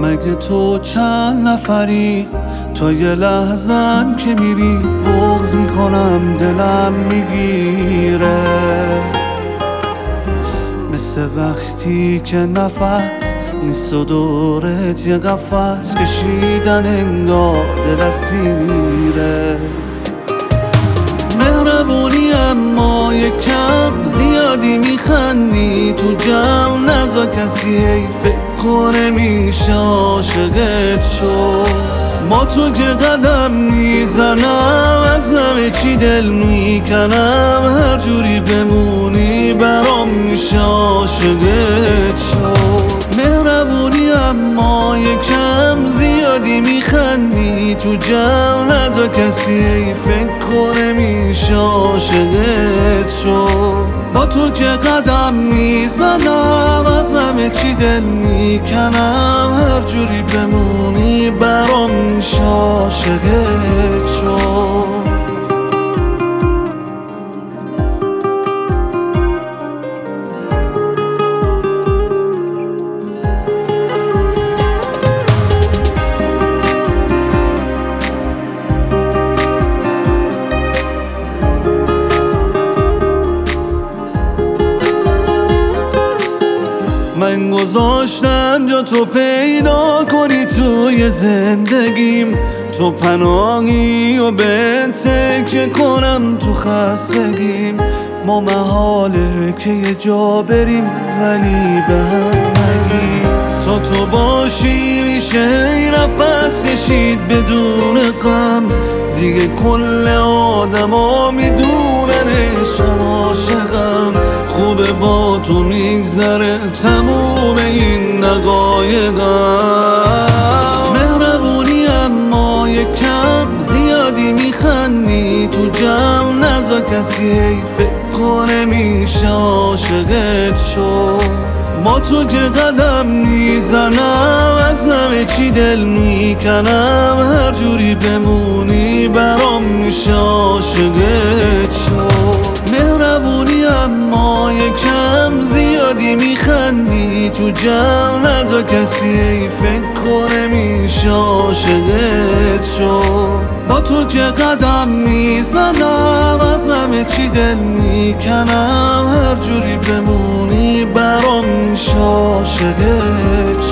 مگه تو چند نفری؟ تا یه لحظن که میری بغض میکنم دلم میگیره، مثل وقتی که نفس نیست و دورت یه قفس کشیدن انگار دل اسیره. مهربونی اما یکم زیادی میخندی، تو جمع نزا کسی ای فکر کنه میشه عاشقت شد. ما تو که قدم میزنم از همه چی دل میکنم، هر جوری بمونی برام میشه عاشقت شد. مهربونی اما یکم زیادی میخندی، تو جمع نزا کسی ای فکر کنه میشه عاشقت شد. با تو که قدم میزنم از همه چی دل میکنم، هر جوری بمونی برام میشه عاشقت شد. من گذاشتم جا تو پیدا کنی توی زندگیم، تو پناهی و به تکیه کنم تو خستگیم. ما محاله که یه جا بریم ولی به هم نگیم، تا تو باشی میشه ای نفس کشید بدون غم. دیگه کل آدم ها میدونن عشقم عاشقم، خوبه با تو میگذره تموم این دقایقم. مهربونی اما یکم زیادی میخندی، تو جمع نزا کسی ای فکر کنه میشه عاشقت شد. ما تو که قدم میزنم از همه چی دل میکنم، هر جوری بمونی برام میشه عاشقت شد. مهربونی اما یکم زیادی میخندی، تو جمع نزا کسی ای فکر کنه میشه عاشقت شد. با تو که قدم میزنم از همه چی دل میکنم، هر جوری بمونی برام میشه عاشقت